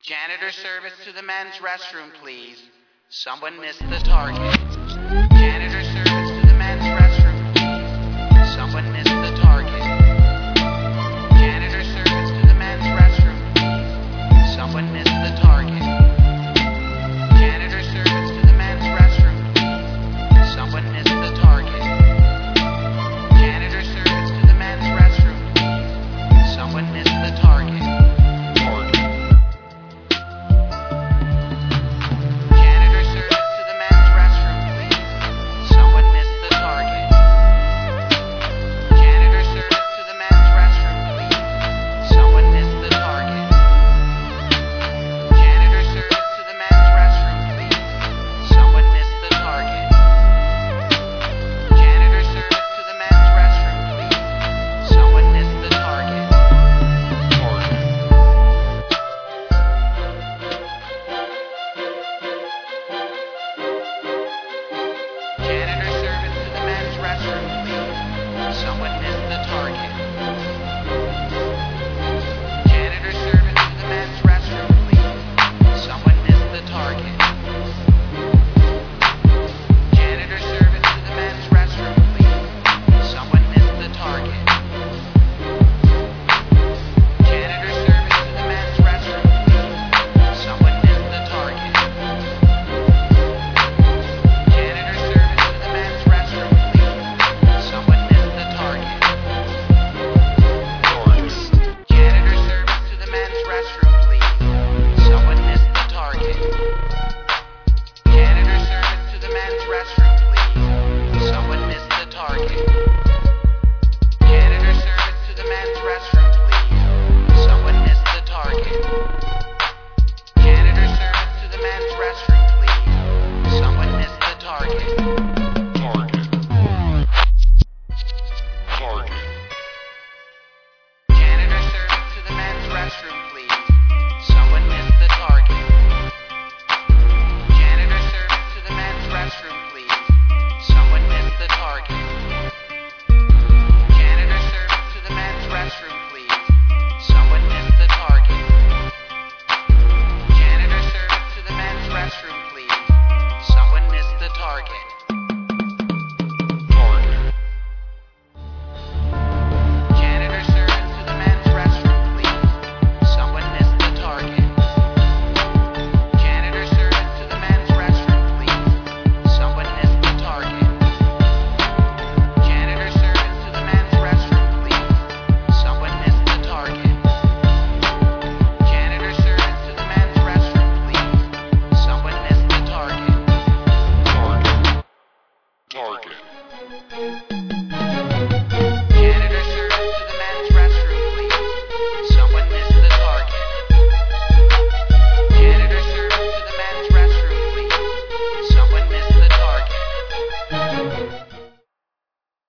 Janitor service to the men's restroom, please. Someone missed the target. Janitor service to the men's restroom, please. Someone missed the target. Janitor service to the men's restroom, please. Someone missed the target. Janitor service to the men's restroom, please. Someone missed the target. Janitor service to the men's restroom, please. Someone missed the target. Someone missed the target.